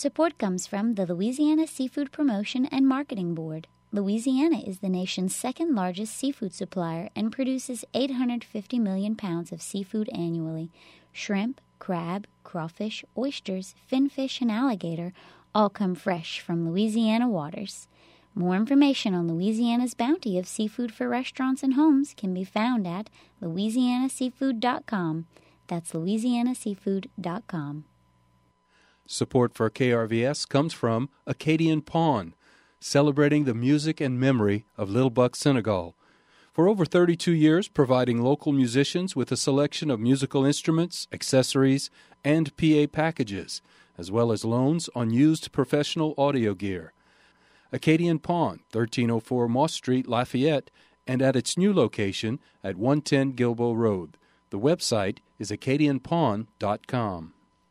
Support comes from the Louisiana Seafood Promotion and Marketing Board. Louisiana is the nation's second-largest seafood supplier and produces 850 million pounds of seafood annually. Shrimp, crab, crawfish, oysters, finfish, and alligator all come fresh from Louisiana waters. More information on Louisiana's bounty of seafood for restaurants and homes can be found at louisianaseafood.com. That's louisianaseafood.com. Support for KRVS comes from Acadian Pawn, celebrating the music and memory of Little Buck Senegal. For over 32 years, providing local musicians with a selection of musical instruments, accessories, and PA packages, as well as loans on used professional audio gear. Acadian Pawn, 1304 Moss Street, Lafayette, and at its new location at 110 Gilboa Road. The website is acadianpawn.com.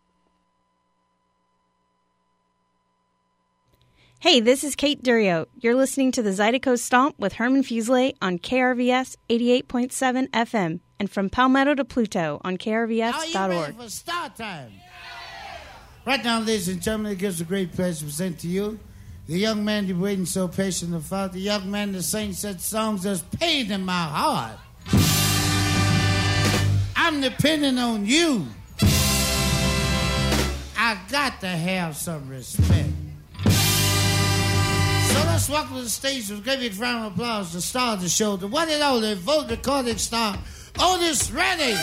Hey, this is Kate Durio. You're listening to the Zydeco Stomp with Herman Fuselier on KRVS 88.7 FM and from Palmetto to Pluto on KRVS.org. Are you ready for start time? Right now, ladies and gentlemen, it gives a great pleasure to present to you the young man you've waiting so patiently for, the young man that sings such songs that's pain in my heart. I'm depending on you. I got to have some respect. So let's welcome to the stage with a great round of applause to star of the show, the one and only vote recording star, Otis Redding.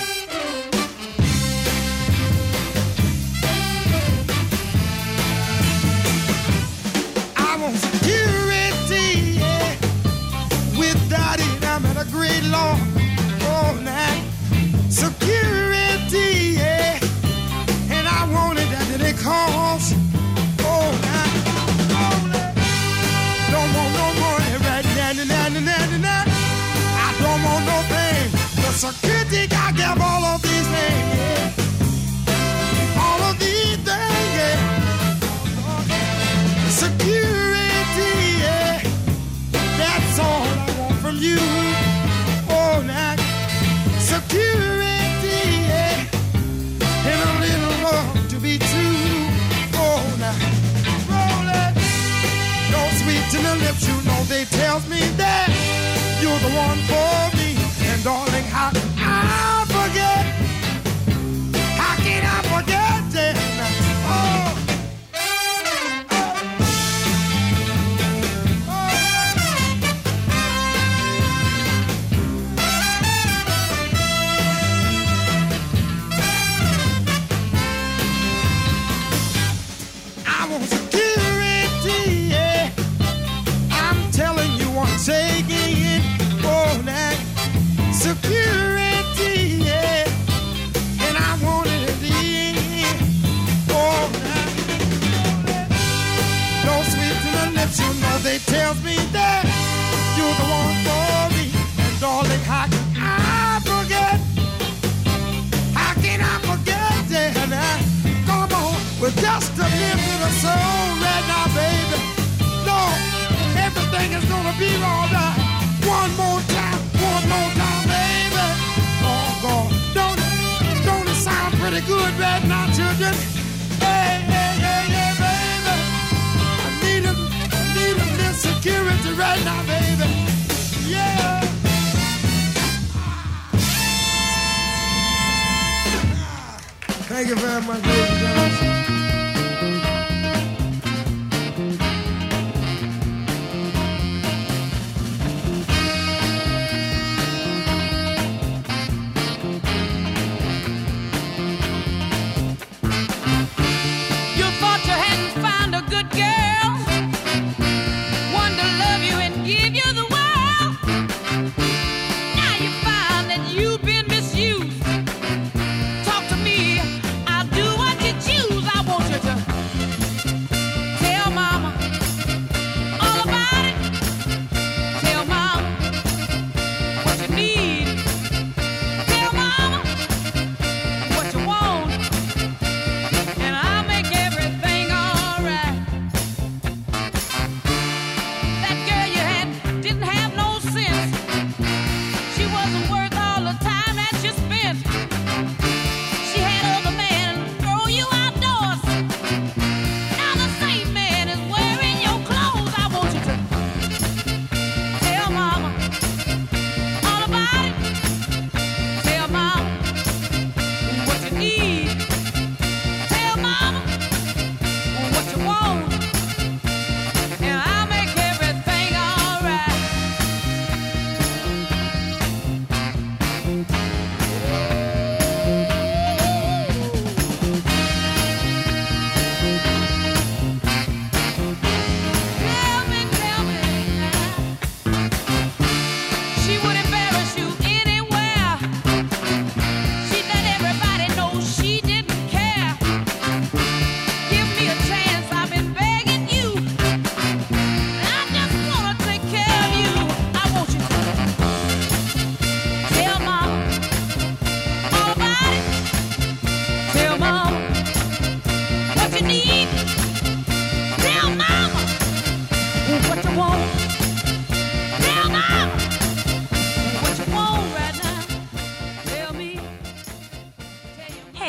I want security, yeah. Without it, I'm at a great loss. Oh, now, security, yeah. And I want it at any cost. Oh, now. Don't want no money right now. I don't want no fame. The security got to have all of these things, yeah. All of these things, yeah. Security, yeah. That's all I want from you. Oh, now. Security, yeah. And a little love to be true. Oh, now. Sweet to the lips, you know they tells me that you're the one for me. And darling, how can I forget? How can I forget that? Oh. I want security, yeah. Telling you I'm taking it for that security, yeah. And I want it at the end. Oh, that. No sweet to the lips, you know they tell me that you're the one for me. And darling, how can I forget? How can I forget that? Come on, with just a little bit of soul right now, baby. No. Everything is gonna be all right. One more time, baby. Oh God, don't it sound pretty good right now, children? Hey, baby. I need a little security right now, baby. Yeah. Thank you very much, ladies and gentlemen. Talk to me, I'll do what you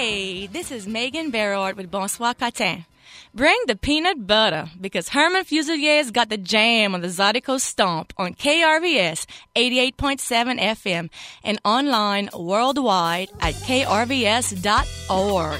Hey, this is Megan Barrard with Bonsoir Catin. Bring the peanut butter because Herman Fusilier's got the jam on the Zydeco Stomp on KRVS 88.7 FM and online worldwide at krvs.org.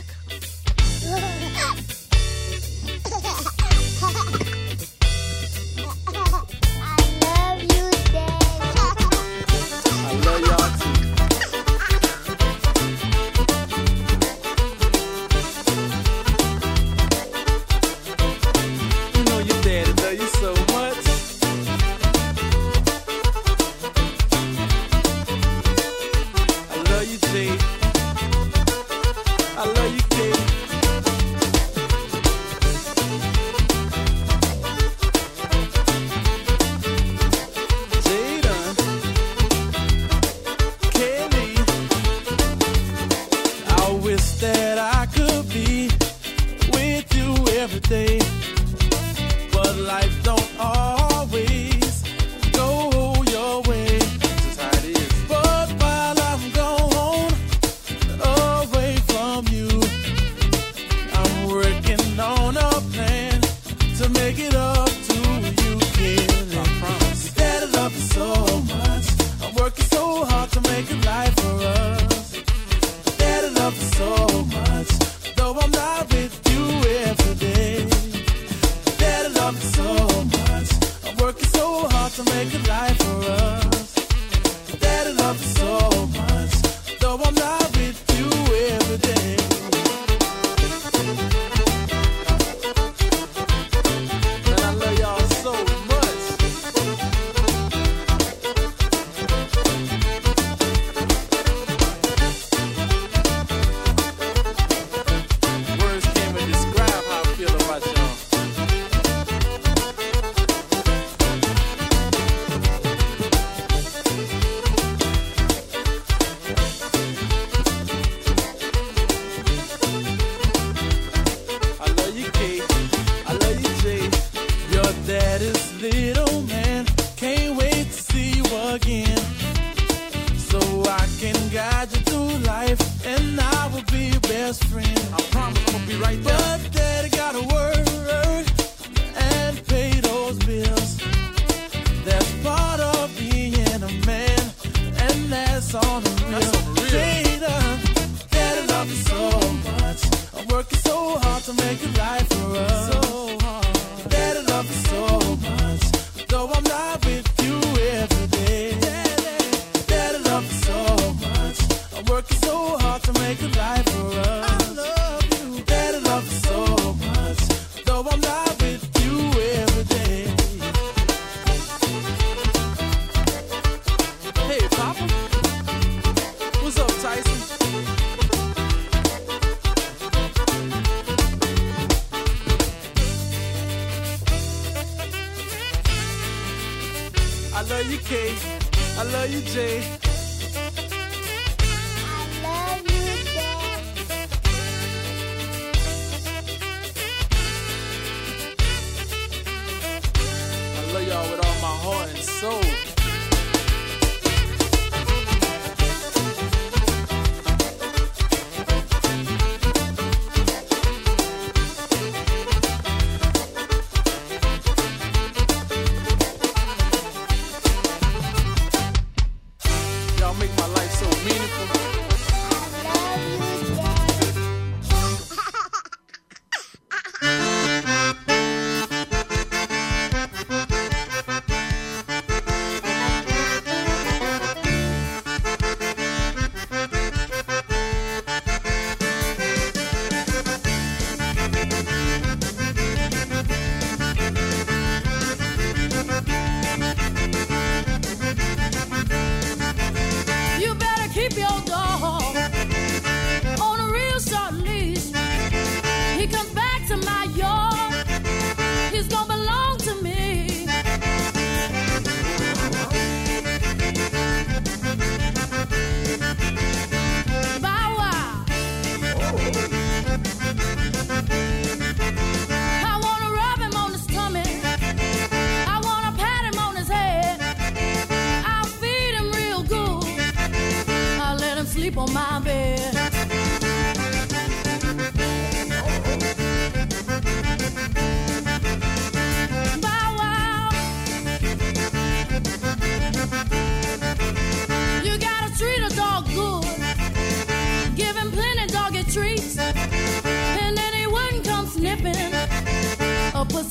sleep on my bed.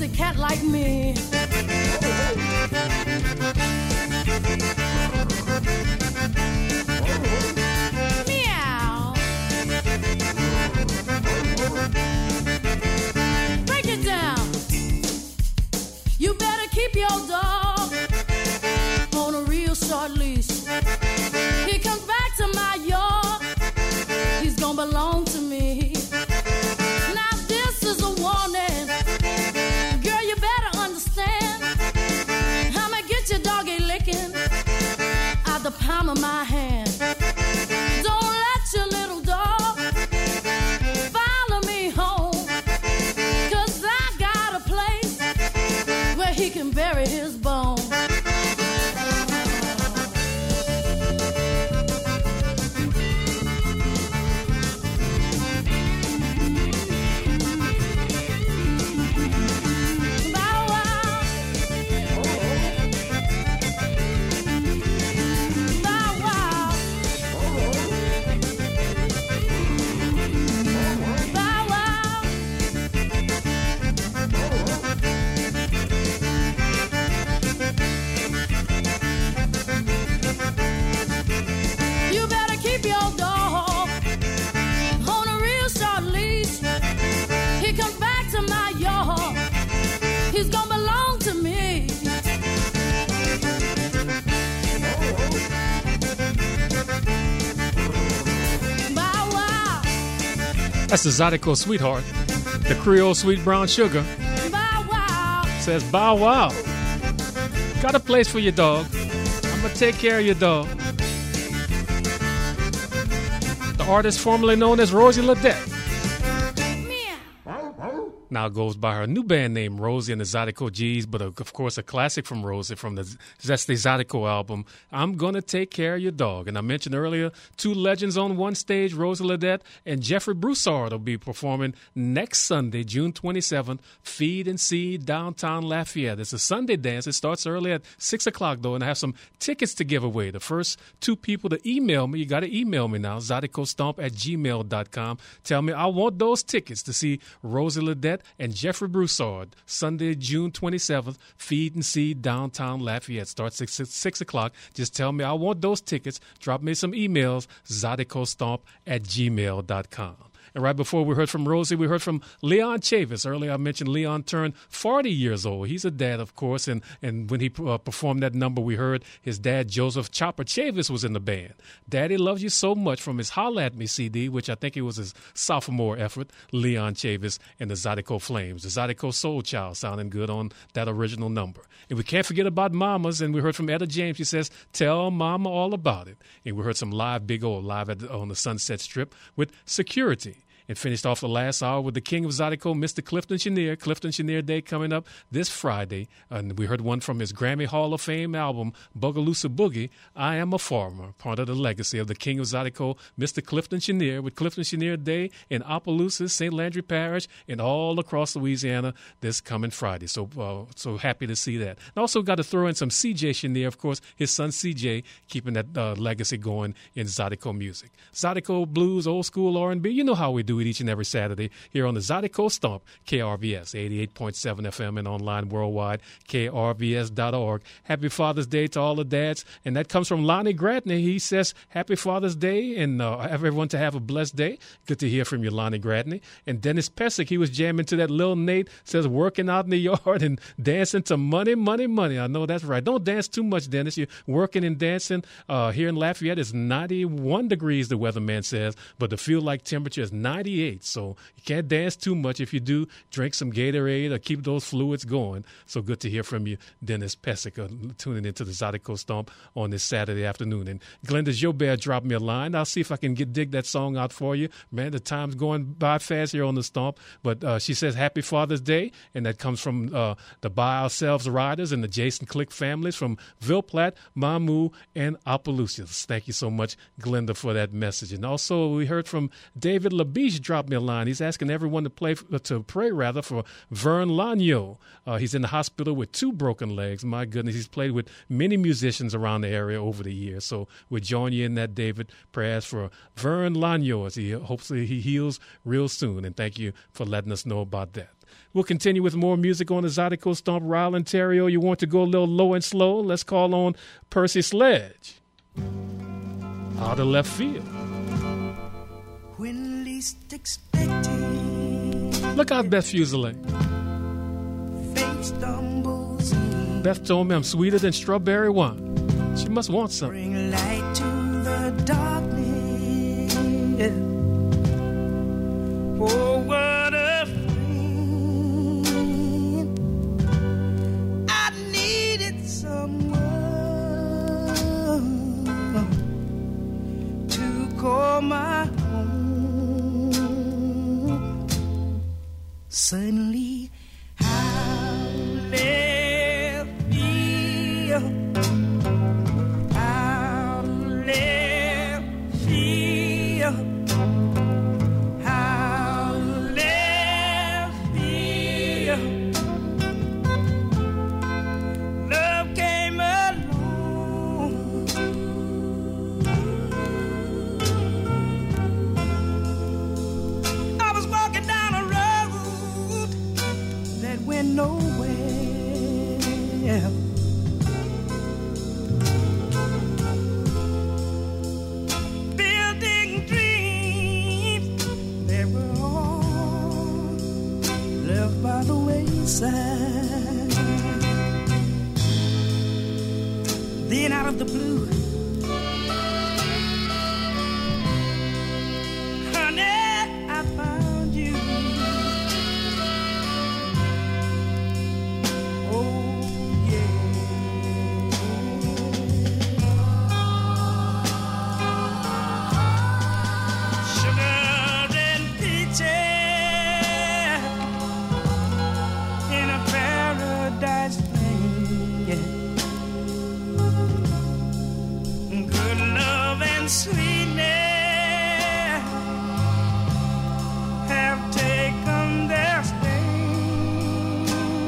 pussycat like me. Meow. Break it down. You better keep your dog on a real short leash. He comes back to my yard, he's gonna belong to me. Now this is a warning, girl, you better understand. I'ma get your doggy licking out the palm of my hand. Don't let your little dog follow me home, 'cause I got a place where he can bury his bone. That's the Zydeco Sweetheart, the Creole Sweet Brown Sugar. Bow wow. Says, bow wow. Got a place for your dog. I'm going to take care of your dog. The artist formerly known as Rosie Ledette now goes by her new band name, Rosie and the Zydeco G's, but of course a classic from Rosie from the Zesty Zydeco album, I'm Gonna Take Care of Your Dog. And I mentioned earlier, two legends on one stage, Rosie Ledette and Jeffrey Broussard will be performing next Sunday, June 27th, Feed and Seed, downtown Lafayette. It's a Sunday dance. It starts early at 6 o'clock, though, and I have some tickets to give away. The first two people to email me, you got to email me now, ZydecoStomp@gmail.com. Tell me, I want those tickets to see Rosie Ledette and Jeffrey Broussard, Sunday, June 27th, Feed and Seed, downtown Lafayette. Starts at 6 o'clock. Just tell me I want those tickets. Drop me some emails, ZydecoStomp@gmail.com. And right before we heard from Rosie, we heard from Leon Chavis. Earlier I mentioned Leon turned 40 years old. He's a dad, of course, and when he performed that number, we heard his dad, Joseph Chopper Chavis, was in the band. Daddy Loves You So Much from his Holla at Me CD, which I think it was his sophomore effort, Leon Chavis and the Zydeco Flames. The Zydeco Soul Child sounding good on that original number. And we can't forget about Mamas, and we heard from Etta James. She says, tell Mama all about it. And we heard some live Big O live on the Sunset Strip with Security. And finished off the last hour with the king of Zydeco, Mr. Clifton Chenier. Clifton Chenier Day coming up this Friday. And we heard one from his Grammy Hall of Fame album, Bogalusa Boogie, I Am a Farmer, part of the legacy of the king of Zydeco, Mr. Clifton Chenier, with Clifton Chenier Day in Opelousas, St. Landry Parish, and all across Louisiana this coming Friday. So happy to see that. And also got to throw in some C.J. Chenier, of course, his son C.J., keeping that legacy going in Zydeco music. Zydeco blues, old school R&B, you know how we do it each and every Saturday here on the Zydeco Stomp, KRVS 88.7 FM and online worldwide, krvs.org. Happy Father's Day to all the dads. And that comes from Lonnie Gratney. He says, happy Father's Day and everyone to have a blessed day. Good to hear from you, Lonnie Gratney. And Dennis Pesic, he was jamming to that Lil Nate, says working out in the yard and dancing to money, money, money. I know that's right. Don't dance too much, Dennis. You're working and dancing. Here in Lafayette, it's 91 degrees, the weatherman says, but the feel-like temperature is 98. So you can't dance too much. If you do, drink some Gatorade or keep those fluids going. So good to hear from you, Dennis Pesic, tuning into the Zydeco Stomp on this Saturday afternoon. And Glenda Jobert dropped me a line. I'll see if I can dig that song out for you. Man, the time's going by fast here on the Stomp. But she says, happy Father's Day. And that comes from the By Ourselves Riders and the Jason Click families from Ville Platte, Mamou, and Opelousas. Thank you so much, Glenda, for that message. And also we heard from David Labige Luis dropped me a line. He's asking everyone to pray for Vern Lagno. He's in the hospital with 2 broken legs. My goodness, he's played with many musicians around the area over the years. So we join you in that, David. Prayers for Vern Lagno as he hopefully he heals real soon. And thank you for letting us know about that. We'll continue with more music on the Zydeco Stomp. Ryle Ontario, you want to go a little low and slow? Let's call on Percy Sledge. Out of left field. When least expected. Look out, Beth Fuselier. Fate stumbles. Beth told me I'm sweeter than strawberry wine. She must want something. Bring light to the darkness. Oh, what a friend. I needed someone to call my home. Suddenly I left field. I left field. I left field. Love came along. I was walking down a road that went nowhere. Building dreams that were all left by the wayside. Then out of the blue, honey, I found you. Oh, yeah. Sugar and peaches in a paradise thing, yeah. Good love and sweetness have taken their sting.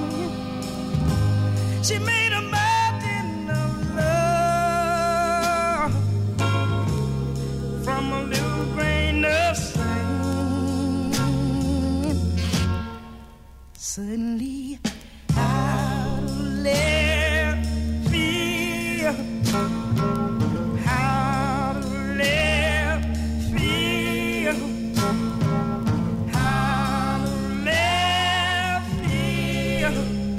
She made a mountain of love from a little grain of sand. Suddenly I left field. I left field. I left field.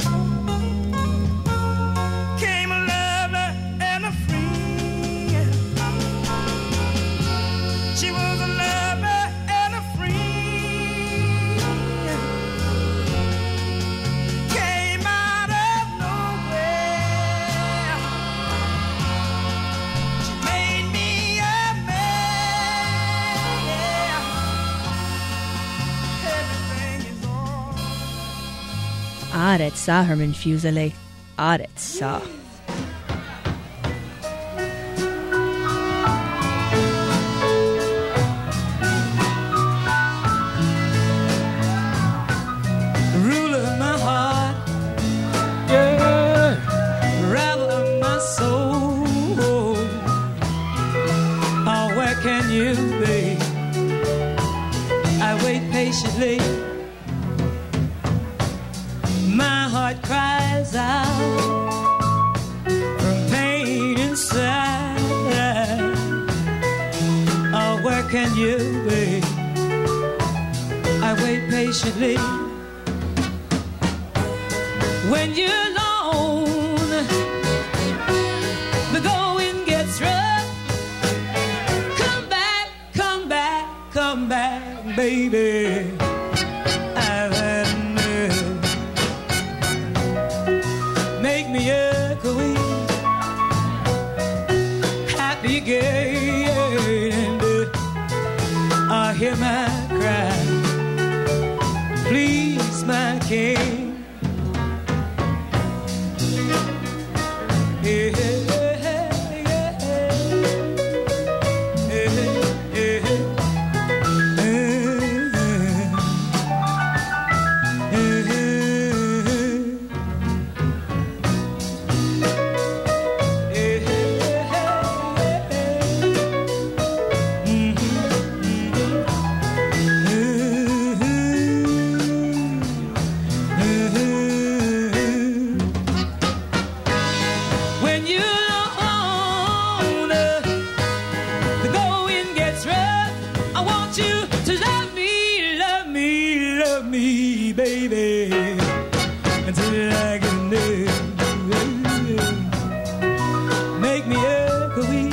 Came a lover and a friend. She was a lover and a friend. Came out of nowhere. She made me a man. Everything is all. ארץ הרמן פיוזלי. ארץ Ruler of my heart, yeah, ravel of my soul. Oh, where can you be? I wait patiently. My heart cries out from pain inside. Oh, where can you be? I wait patiently. When you're alone, the going gets rough. Come back, come back, come back, baby. I've had enough. Make me a queen, happy again. I hear my cry. Please, my king. going gets rough, I want you to love me, love me, love me, baby, until I get enough. Make me happy,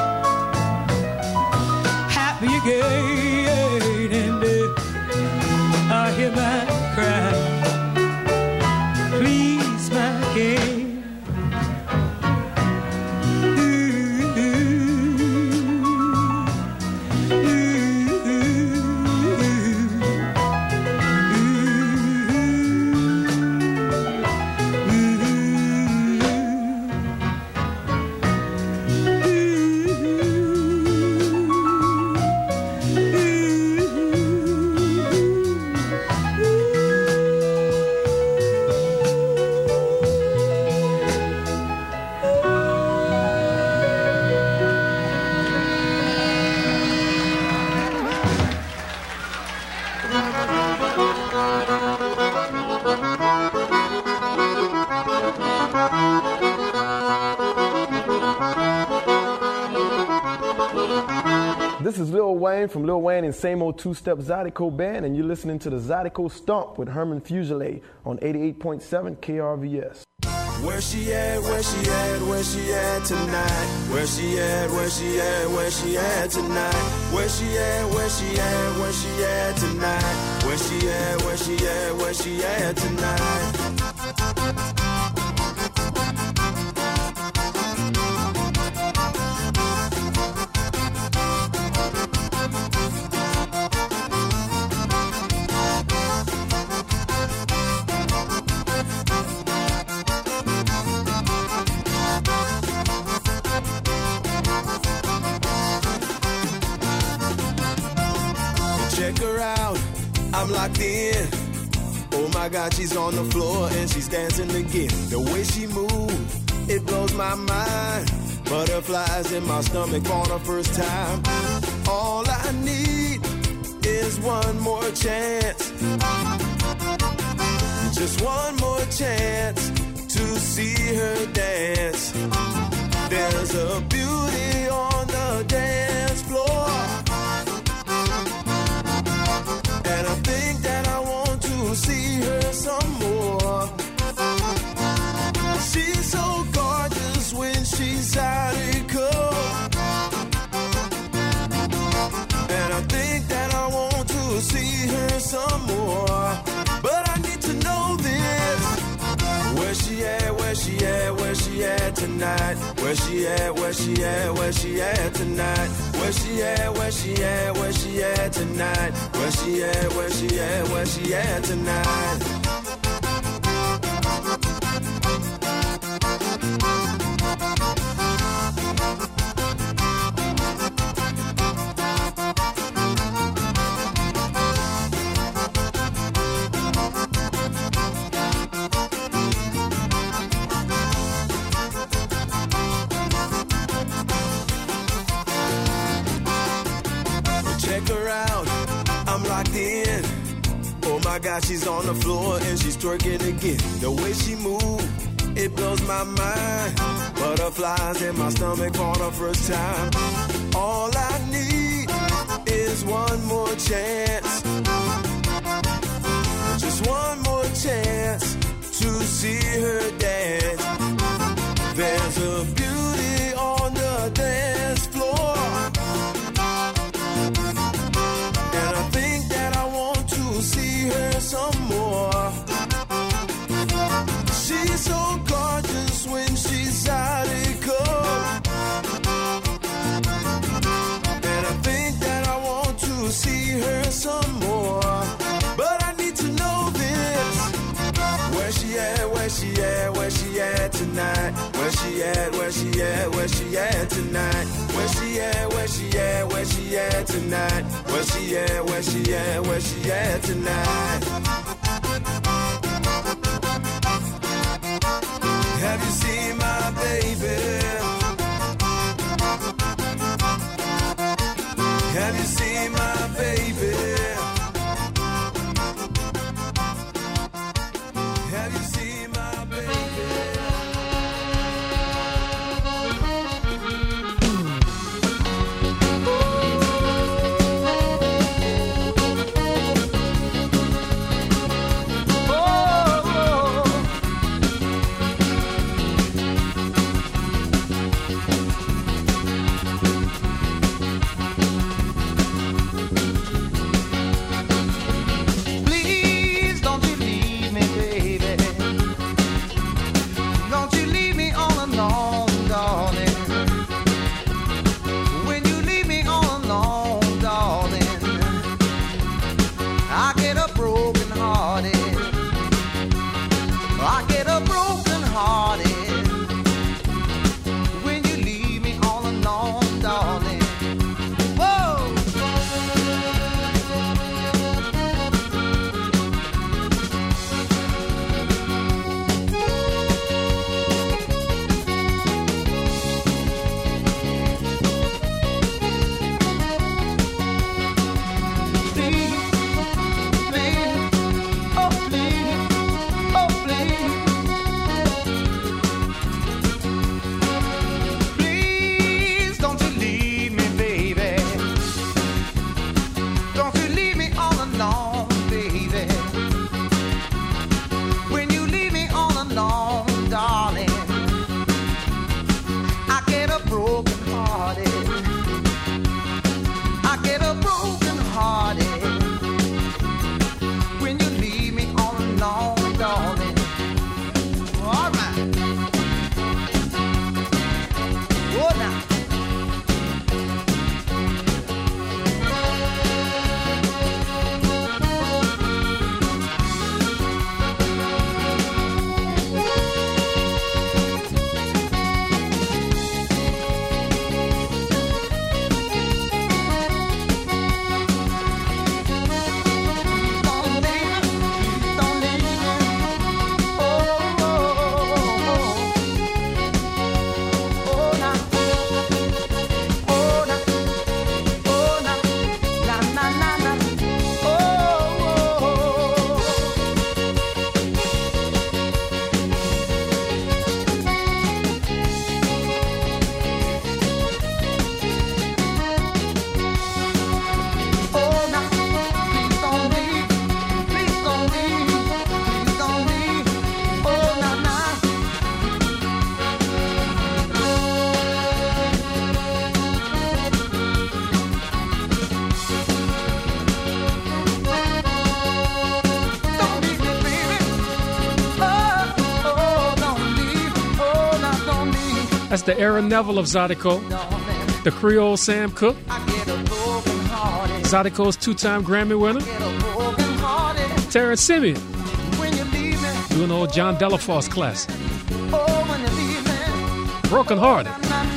happy again, and I hear my cry. Please, my king. This is Lil Wayne from Lil Wayne and Same Old Two-Step Zydeco Band, and you're listening to the Zydeco Stomp with Herman Fuselier on 88.7 KRVS. Where she at, where she at, where she at tonight? Where she at, where she at, where she at tonight? Where she at, where she at, where she at tonight? Where she at, where she at, where she at tonight? Check her out, I'm locked in. Oh my God, she's on the floor and she's dancing again. The way she moves, it blows my mind. Butterflies in my stomach for the first time. All I need is one more chance. Just one more chance to see her dance. There's a beauty on the dance floor. And I think that I want to see her some more. She's so gorgeous when she's zydeco. And I think that I want to see her some more. But I need to know this. Where she at, where she at, where she at tonight? Where she at, where she at, where she at tonight? Where she at, where she at, where she at tonight? Where she at, where she at, where she at tonight? God, she's on the floor and she's twerking again. The way she moves, it blows my mind. Butterflies in my stomach for the first time. All I need is one more chance. Just one more chance to see her dance. There's a beauty on the dance floor. And I think that I want to see her some more. She's so gorgeous when she's zydeco. And I think that I want to see her some more. But I need to know this. Where she at, where she at, where she at tonight? Where she at, where she at, where she at tonight? Where she at, where she at, where she at tonight? Where she at, where she at, where she at tonight? Have you seen my baby? Have you seen my baby? Have you seen my baby? That's the Aaron Neville of Zydeco, the Creole Sam Cooke, Zydeco's two-time Grammy winner, Terrence Simeon, doing old John Delafosse classic, Broken Hearted.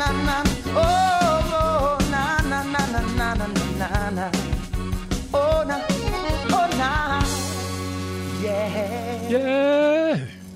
Yeah.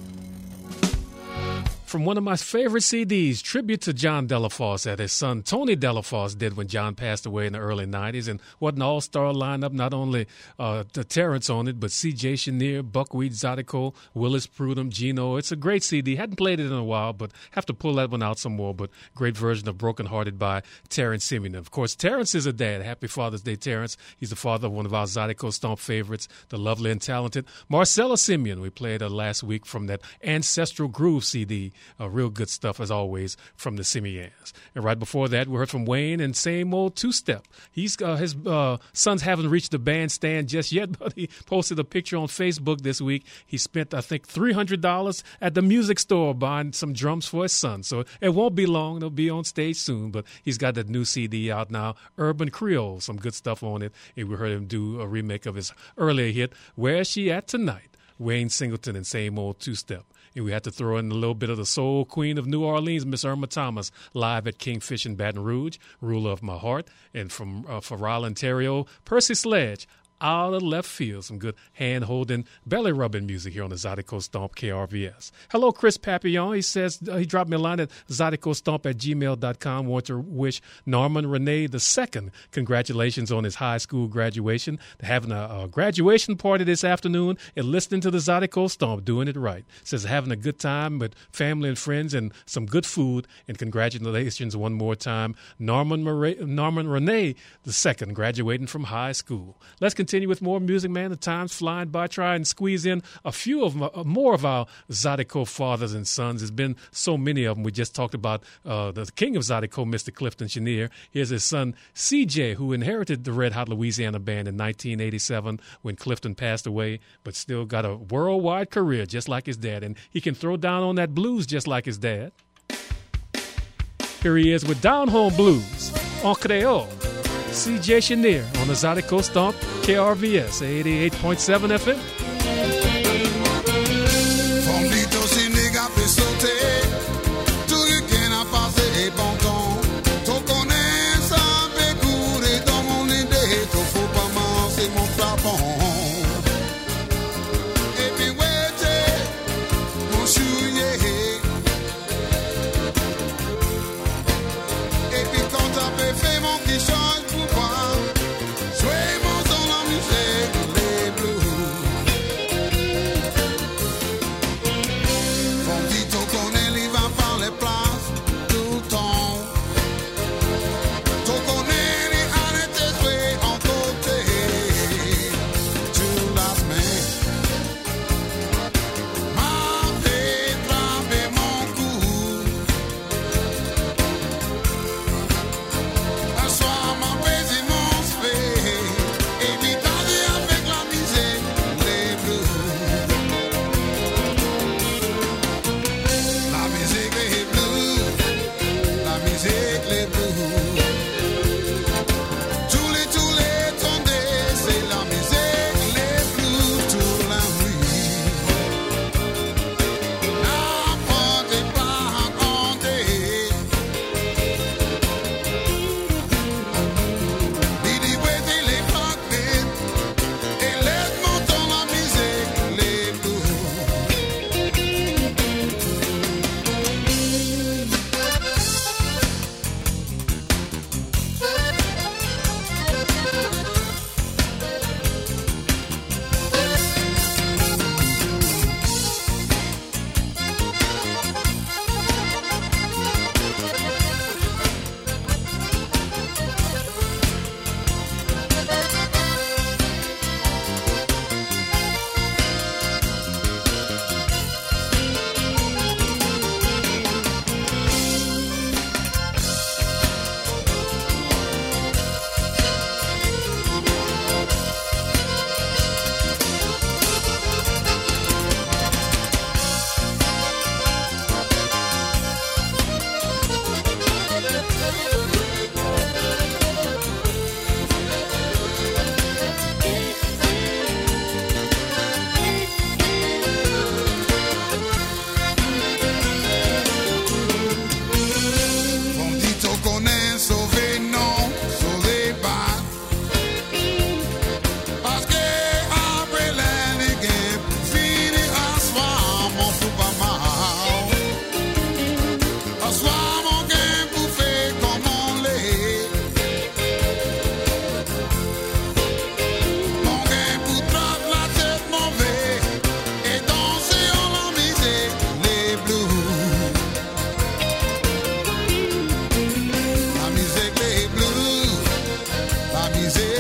From one of my favorite CDs, tribute to John Delafosse that his son Tony Delafosse did when John passed away in the early 90s. And what an all-star lineup, not only the Terrence on it, but C.J. Chenier, Buckwheat, Zydeco, Willis Prudhomme, Gino. It's a great CD. Hadn't played it in a while, but have to pull that one out some more. But great version of Broken Hearted by Terrence Simeon. Of course, Terrence is a dad. Happy Father's Day, Terrence. He's the father of one of our Zydeco Stomp favorites, the lovely and talented Marcella Simeon. We played her last week from that Ancestral Groove CD. Real good stuff, as always, from the Simeons. And right before that, we heard from Wayne and Same Old Two-Step. His sons haven't reached the bandstand just yet, but he posted a picture on Facebook this week. He spent, I think, $300 at the music store buying some drums for his son. So it won't be long. They'll be on stage soon, but he's got that new CD out now, Urban Creole, some good stuff on it. And we heard him do a remake of his earlier hit, Where's She At Tonight? Wayne Singleton and Same Old Two-Step. And we had to throw in a little bit of the soul queen of New Orleans, Miss Irma Thomas, live at Kingfish in Baton Rouge, Ruler of My Heart. And from Farrell, Ontario, Percy Sledge, out of left field. Some good hand-holding, belly-rubbing music here on the Zydeco Stomp KRVS. Hello, Chris Papillon. He says he dropped me a line at ZydecoStomp@gmail.com. Want to wish Norman Renee II congratulations on his high school graduation. They're having a graduation party this afternoon and listening to the Zydeco Stomp, doing it right. Says having a good time with family and friends and some good food. And congratulations one more time, Norman Renee II, graduating from high school. Let's continue with more music, man. The time's flying by. Try and squeeze in a few of more of our Zydeco fathers and sons. There's been so many of them. We just talked about the king of Zydeco, Mr. Clifton Chenier. Here's his son, C.J., who inherited the Red Hot Louisiana Band in 1987 when Clifton passed away, but still got a worldwide career just like his dad. And he can throw down on that blues just like his dad. Here he is with Down Home Blues on Creole. C.J. Chenier on the Zydeco Stomp, KRVS 88.7 FM. Sway mon son la musique, les blues.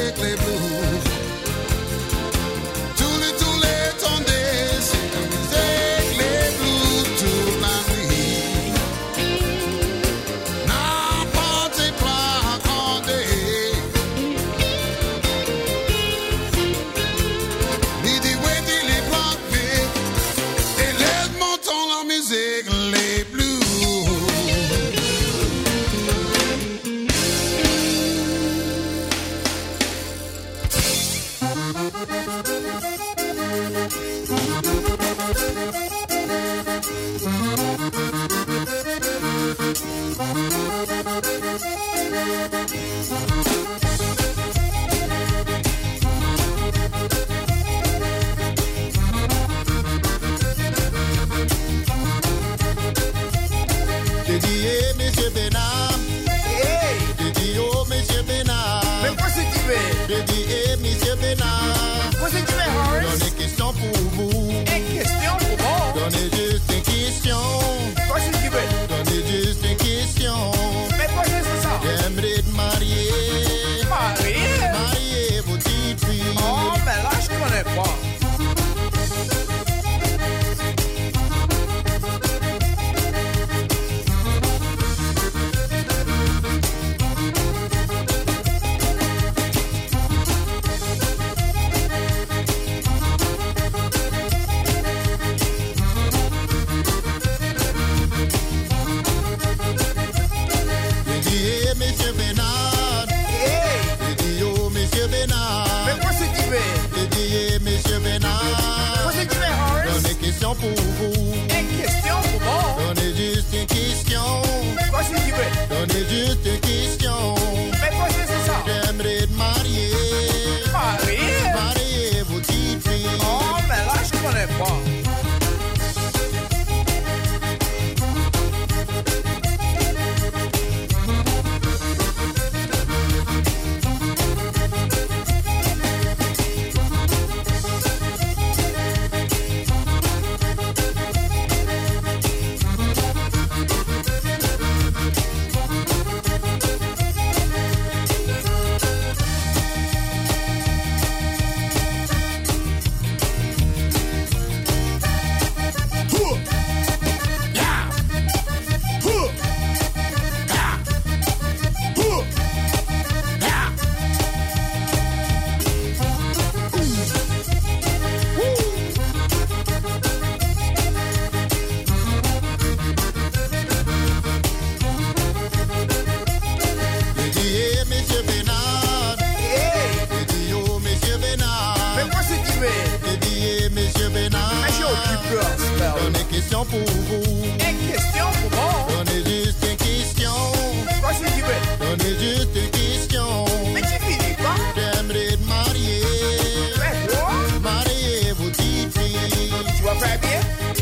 musique, les blues. Tous les tendez, c'est la musique, les blues toute la nuit. N'importe quoi raconter. Midi, Wendy, les blocs vides. Et laisse monter la musique, les blues. J'ai dit, hey, monsieur Benham. Hey. J'ai dit, oh, monsieur Benham. Mais quoi c'est tu veux? J'ai dit, hey, monsieur Benham. Quoi c'est tu veux, Horace? J'en ai question pour vous. Une question pour moi? J'en ai juste une question. Quoi c'est tu veux? J'en ai juste une question. Mais quoi c'est ça? J'aimerais te marier. Marier? Marier vos petites filles. Oh, mais là, je connais pas. J'ai dit, hey, monsieur Benard. Hey. J'ai dit, oh, monsieur Benard. Mais quoi c'est tu veux? J'ai dit, hey, monsieur Benard. Quoi c'est tu veux, Horace? J'en ai question pour vous. Une question pour moi? J'en ai juste une question. Mais quoi c'est tu veux? J'en ai juste une question. Mais quoi c'est ça? J'aimerais te marier. Marier? Marier vos petites filles. Oh, mais là, je connais pas. J'ai dit, hey, monsieur Benard. Hey. J'ai dit, oh, monsieur Benard. Mais quoi c'est tu veux? J'ai dit, hey, monsieur Benard. Mais j'ai aucune peur, j'en ai question pour vous. Une question pour moi? J'en ai juste une question. Quoi c'est tu veux? J'en ai juste une question. Mais tu finis pas? J'aimerais te marier. Mais quoi? Marier vos petites filles. Tu vas faire bien?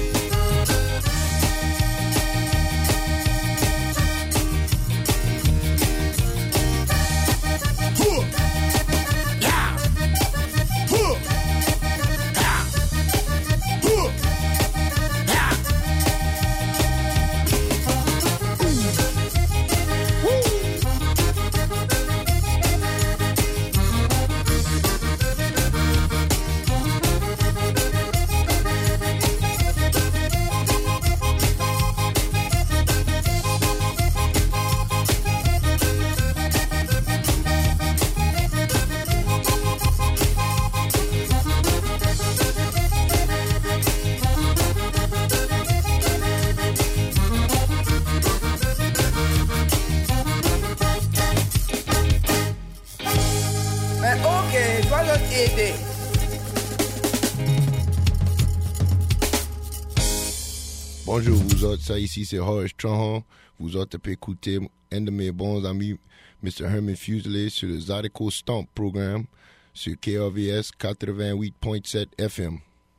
Mais ok, je vais t'aider. Bonjour, vous autres, ça ici c'est Horace Tronhon. Vous autres pouvez écouter un de mes bons amis, Mr. Herman Fuselier, sur le Zydeco Stomp programme sur KRVS 88.7 FM.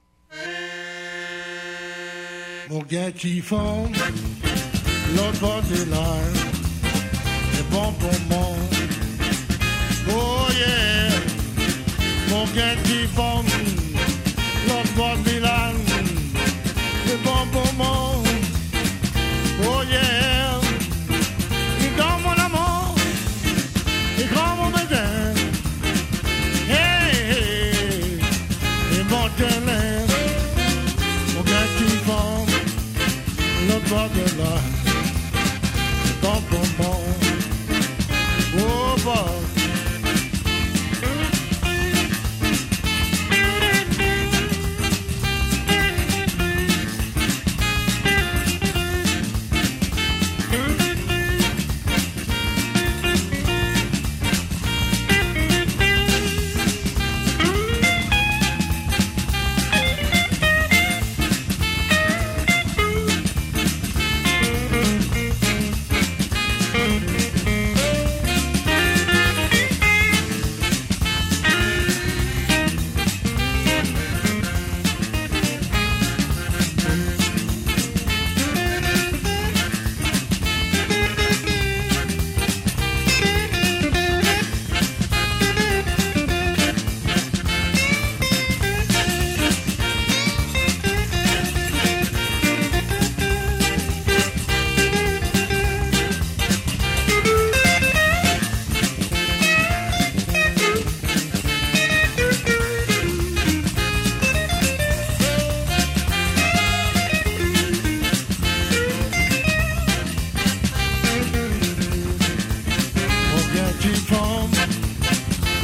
Mon gars qui font l'autre bord de l'air, c'est bon pour moi. Oh yeah, mon gars qui font l'autre bord de l'air, c'est bon pour moi. Oh yeah, il est dans mon amour, il est dans mon bébé,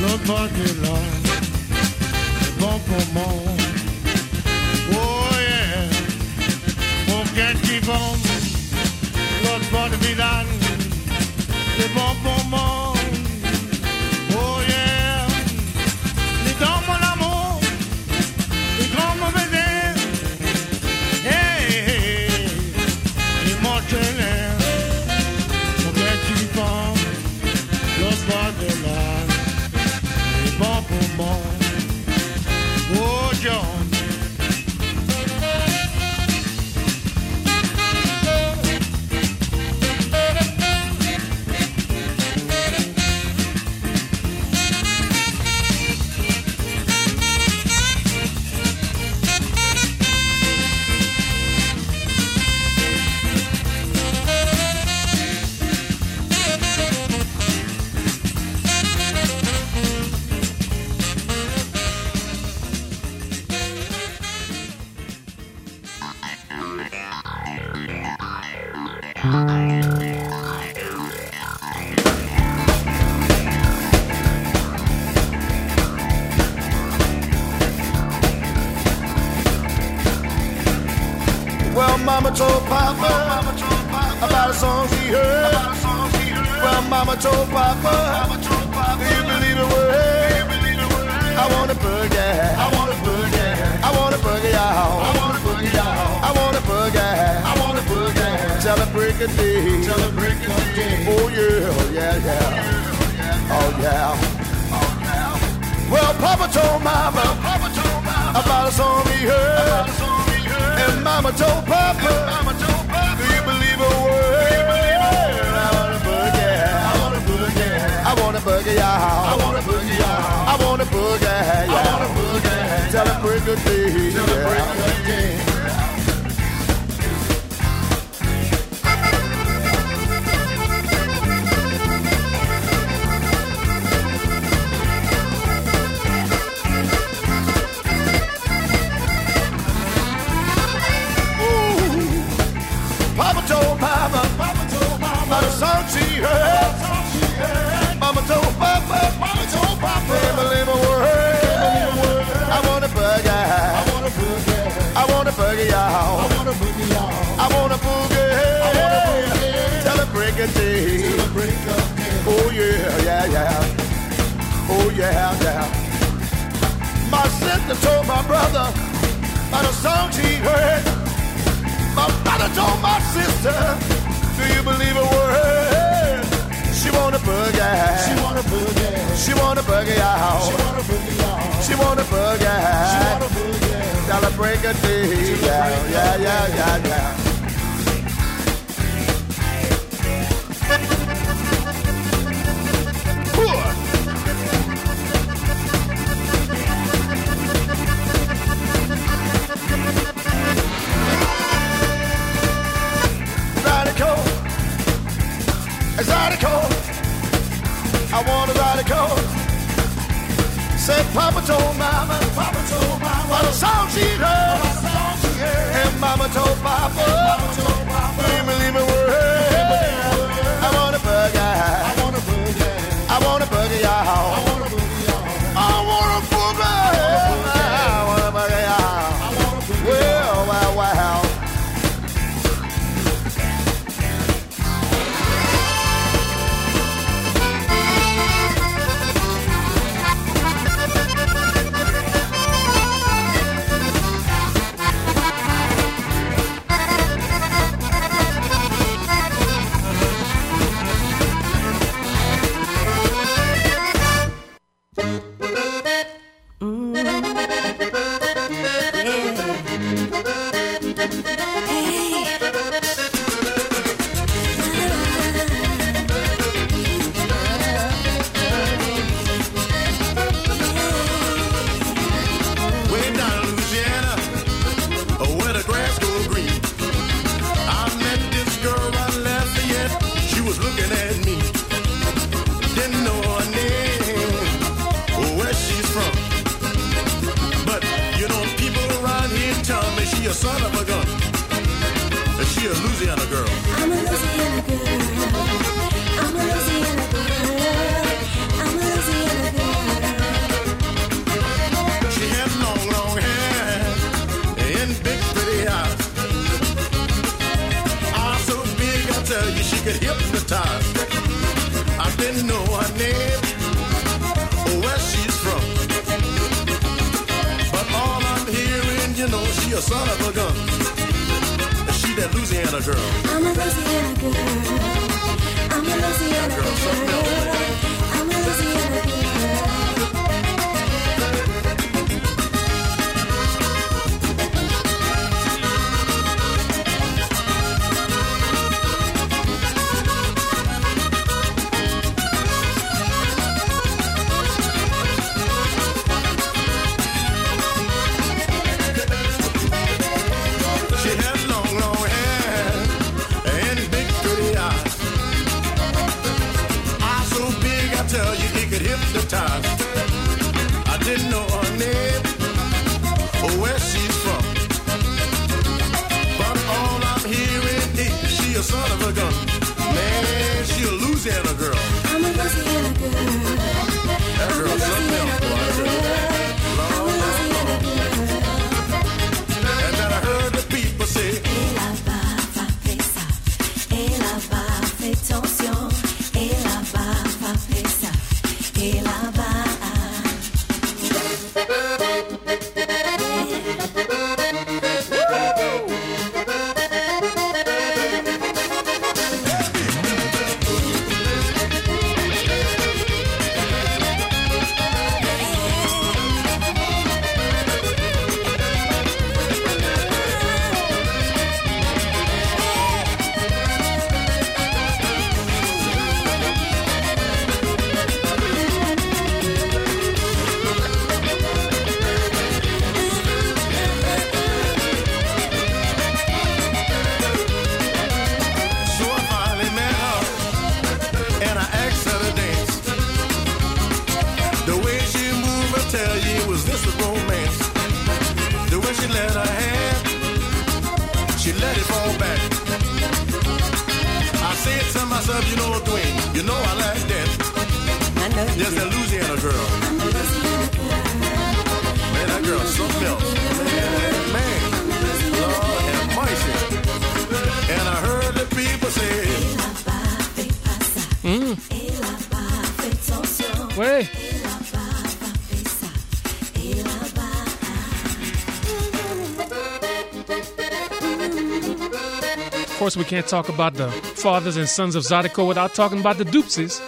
l'autre bord de l'or, c'est bon pour moi. Oh yeah, mon cœur qui bombe, l'autre bord de village, c'est bon pour moi. Oh yeah, les dents mon amour, les grands mauvais airs, hey, hey, les mortels, mon cœur qui bombe, l'autre bord de l'or, c'est bon pour moi. Oh John. Well, Mama told Papa about a song she heard. Well, Mama told Papa, do you believe a word? I want a boogie. I want a boogie. I want a boogie out. I want a boogie out. I want a boogie. I want a boogie. Till the break of day. Till the break of day. Oh yeah, yeah, yeah. Oh yeah. Well, Papa told Mama about a song he heard. And Mama told Papa, do you believe a word? I want a boogie. I want a boogie. I want a boogie out. I want a boogie out. I want a boogie. Yeah. I want a boogie. Till the break of day. Till the break of day. Papa told Mama about a song she heard. Mama told Papa, can't believe a word. I want a boogie. I want a boogie. I want a boogie out. I want a boogie out. I want a boogie. I want a boogie. Till the break of day. Till the break of day. Oh yeah, yeah, yeah. Oh yeah, yeah. My sister told my brother about a song she heard. My brother told my sister, do you believe a word? She want a boogie. She want a boogie. She want a boogie out. She want a boogie out. She want a boogie. She want a boogie. Till the break of day. Yeah, yeah, yeah, yeah, yeah. Zydeco, I want a Zydeco. Said Papa told Mama what a song she'd heard. And Mama told Papa, do you believe a word? I want a boogie. I want a boogie. I want a boogie out. I want a boogie out. I want a boogie. I want a boogie out. Well, well, well. a son of a gun. Is she a Louisiana girl? I'm a Louisiana girl. I'm a Louisiana girl. I'm a Louisiana girl. hypnotized. I didn't know her name or where she's from. But all I'm hearing, you know, she a son of a gun. She that Louisiana girl. I'm a Louisiana girl. I'm a Louisiana girl. I'm a Louisiana girl. I didn't know her name or where she's from. But all I'm hearing is she a son of a gun. Man, she a Louisiana girl. I'm a Louisiana girl. That girl's something else, boy. Lord, Lord, Lord. And then I heard the people say, Ella va presa, ella va attention, ella va presa. You know, Dwayne, you know I like that. I know you. Just a Louisiana girl. I'm a Louisiana girl. Man, that girl's something else. Man, Lord have mercy. And I heard the people say, Wait. Of course, we can't talk about the fathers and sons of Zydeco without talking about the Doopsies.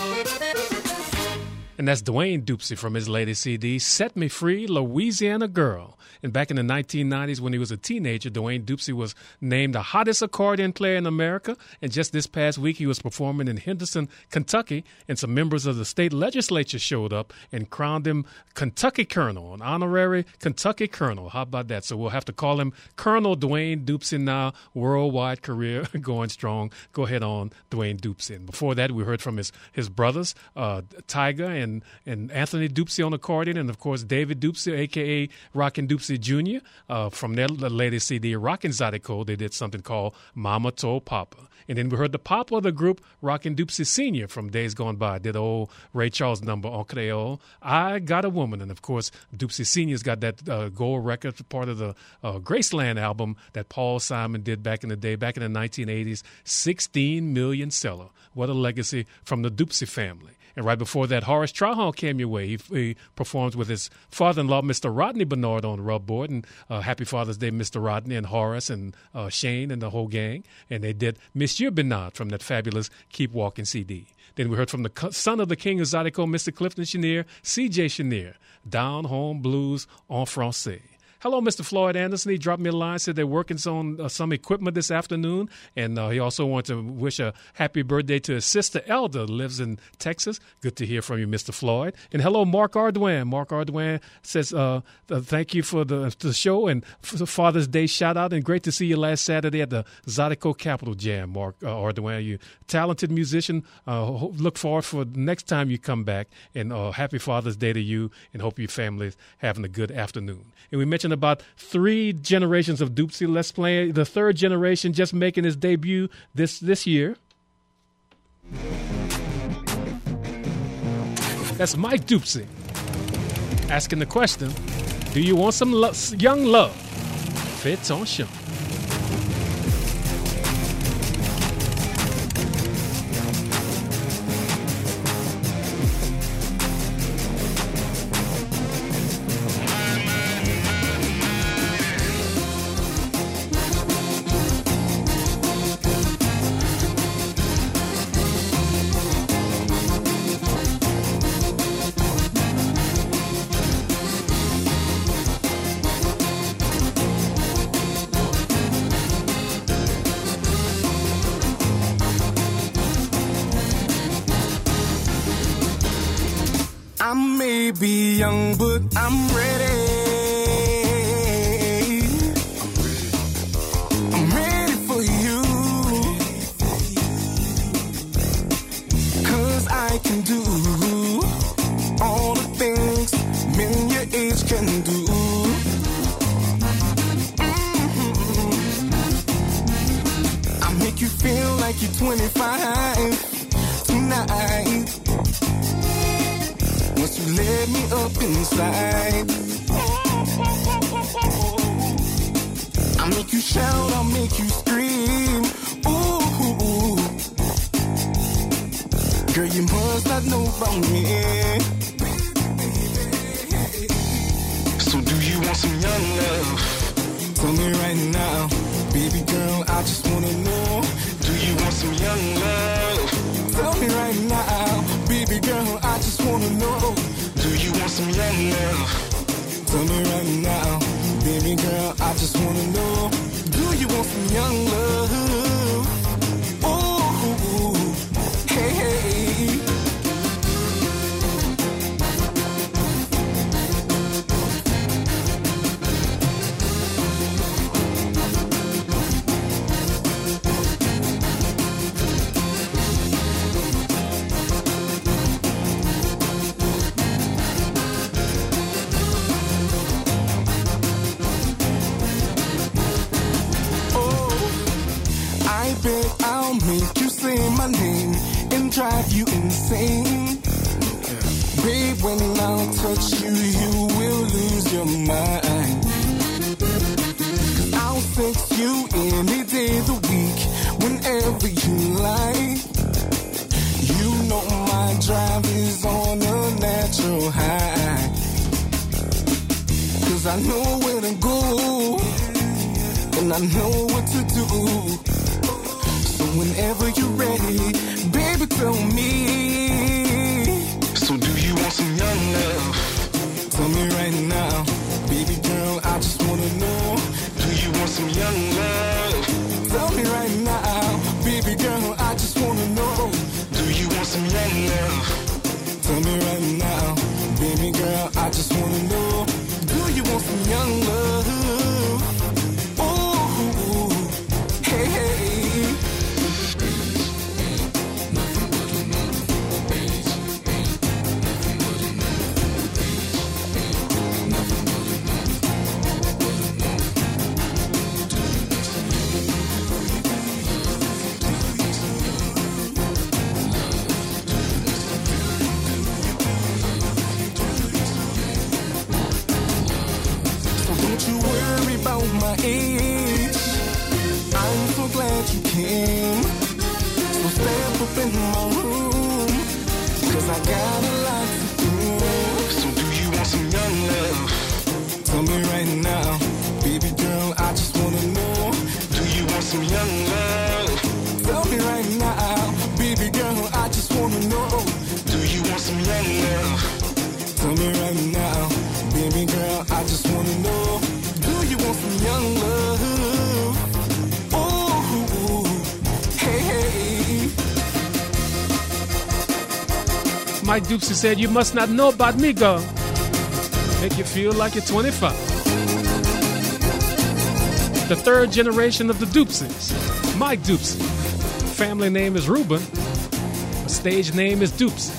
And that's Dwayne Doopsie from his latest CD, Set Me Free, Louisiana Girl. And back in the 1990s, when he was a teenager, Dwayne Doopsie was named the hottest accordion player in America. And just this past week, he was performing in Henderson, Kentucky, and some members of the state legislature showed up and crowned him Kentucky Colonel, an honorary Kentucky Colonel. How about that? So we'll have to call him Colonel Dwayne Doopsie now, worldwide career going strong. Go ahead on, Dwayne Doopsie. And before that, we heard from his brothers, Tyga and Anthony Doopsie on accordion, and of course David Doopsie, a.k.a. Rockin' Doopsie Jr. From their latest CD, Rockin' Zydeco, they did something called Mama Told Papa. And then we heard the papa of the group, Rockin' Doopsie Sr. from days gone by, did old Ray Charles number on Creole, I Got a Woman. And of course, Doopsie Sr.'s got that gold record, part of the Graceland album that Paul Simon did back in the day, back in the 1980s, 16 million seller. What a legacy from the Doopsie family. And right before that, Horace Trahan came your way. He performed with his father-in-law, Mr. Rodney Bernard, on the rub board. And Happy Father's Day, Mr. Rodney and Horace and Shane and the whole gang. And they did Monsieur Bernard from that fabulous Keep Walking CD. Then we heard from the son of the king of Zydeco, Mr. Clifton Chenier, C.J. Chenier, Down Home Blues en Francais. Hello, Mr. Floyd Anderson. He dropped me a line, said they're working on some equipment this afternoon, and he also wanted to wish a happy birthday to his sister, Elda, who lives in Texas. Good to hear from you, Mr. Floyd. And hello, Mark Ardoin. Mark Ardoin says thank you for the show and for the Father's Day shout-out, and great to see you last Saturday at the Zydeco Capital Jam, Mark Ardoin. You talented musician. Look forward for the next time you come back, and happy Father's Day to you, and hope your family's having a good afternoon. And we mentioned about 3 generations of Doopsie. Let's play the 3rd generation just making his debut this year. That's Mike Doopsie asking the question, do you want some young love? Fais attention. may be young, but I'm ready. I'm ready for you. 'Cause I can do all the things men your age can do. I make you feel like you're 25 tonight. Once you let me up inside, I'll make you shout, I'll make you scream. Ooh, girl, you must not know about me. So do you want some young love? Tell me right now, baby girl, I just wanna know. Do you want some young love? Tell me right now, baby girl, I just wanna know. Do you want some young love? Tell me right now, baby girl, I just wanna know. Do you want some young love? Oh, hey, hey. I'll make you say my name and drive you insane. Babe, when I'll touch you, you will lose your mind. 'Cause I'll sex you any day of the week, whenever you like. You know my drive is on a natural high. 'Cause I know where to go, and I know what to do. Whenever you're ready, baby, tell me. So do you want some young love? Tell me right now, baby girl, I just wanna know. Do you want some young love? Tell me right now, baby girl, I just wanna know. Do you want some young love? Tell me right now, baby girl, I just wanna know. Do you want some young love? Oh, hey, hey. My age, I'm so glad you came. So step up in my room, 'cause I got a lot to do. So do you want some young love? Tell me right now, baby girl, I just wanna know. Do you want some young love? Tell me right now, baby girl, I just wanna know. Do you want some young love? Tell me right now, baby girl, I just wanna know. Do you want some young love? Oh, hey, hey. Mike Dupsy said, you must not know about me, girl. Make you feel like you're 25. The third generation of the Dupsies. Mike Dupsy. Family name is Ruben. Stage name is Dupsy.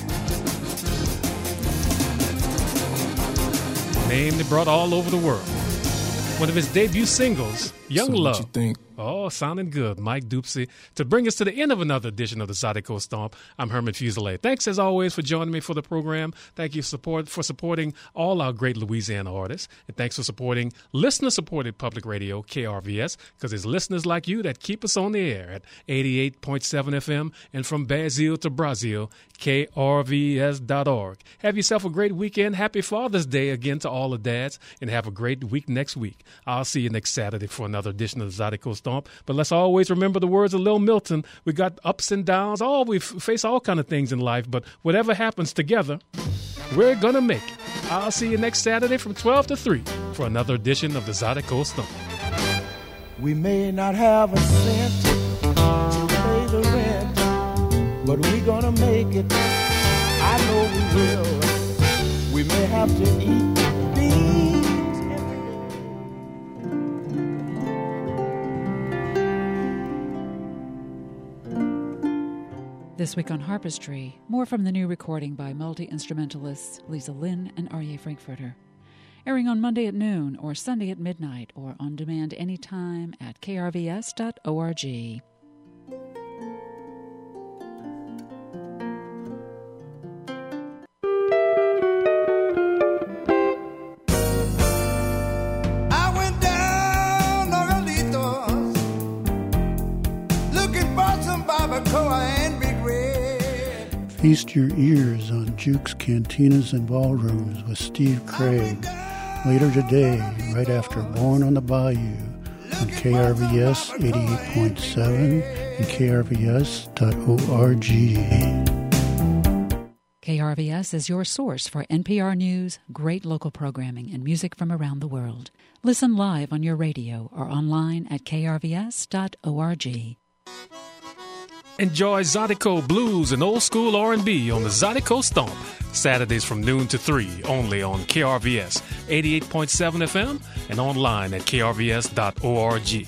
Name they brought all over the world. One of his debut singles, Young So Love. what you think? Oh, sounding good. Mike Dupsy. To bring us to the end of another edition of the Zydeco Stomp, I'm Herman Fuselier. Thanks, as always, for joining me for the program. Thank you for supporting all our great Louisiana artists. And thanks for supporting listener-supported public radio, KRVS, because it's listeners like you that keep us on the air at 88.7 FM and from Brazil to Brazil, KRVS.org. Have yourself a great weekend. Happy Father's Day again to all the dads, and have a great week next week. I'll see you next Saturday for another edition of the Zydeco Stomp. But let's always remember the words of Lil Milton. We got ups and downs. We face all kind of things in life, but whatever happens together, we're going to make it. I'll see you next Saturday from 12 to 3 for another edition of the Zydeco Stomp. We may not have a cent to pay the rent, but we're gonna make it. I know we will. We may they have to eat beans every day. This week on Harpistry, more from the new recording by multi-instrumentalists Lisa Lynn and Aryeh Frankfurter. Airing on Monday at noon or Sunday at midnight or on demand anytime at krvs.org. I went down Nogalitos looking for some barbacoa and big red. Feast your ears on Jukes, Cantinas, and Ballrooms with Steve Craig. Later today, right after Born on the Bayou on KRVS 88.7 and krvs.org. KRVS is your source for NPR News, great local programming, and music from around the world. Listen live on your radio or online at krvs.org. Enjoy Zydeco Blues and old school R&B on the Zydeco Stomp, Saturdays from noon to 3, only on KRVS 88.7 FM and online at krvs.org.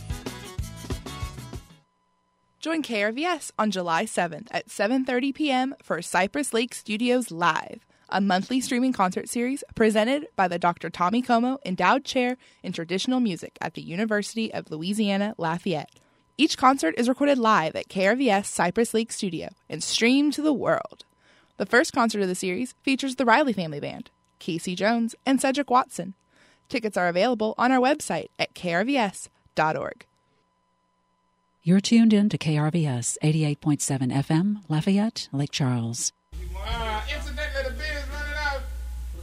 Join KRVS on July 7th at 7:30 p.m. for Cypress Lake Studios Live, a monthly streaming concert series presented by the Dr. Tommy Como Endowed Chair in Traditional Music at the University of Louisiana Lafayette. Each concert is recorded live at KRVS Cypress Lake Studio and streamed to the world. The first concert of the series features the Riley Family Band, Casey Jones, and Cedric Watson. Tickets are available on our website at krvs.org. You're tuned in to KRVS 88.7 FM, Lafayette, Lake Charles.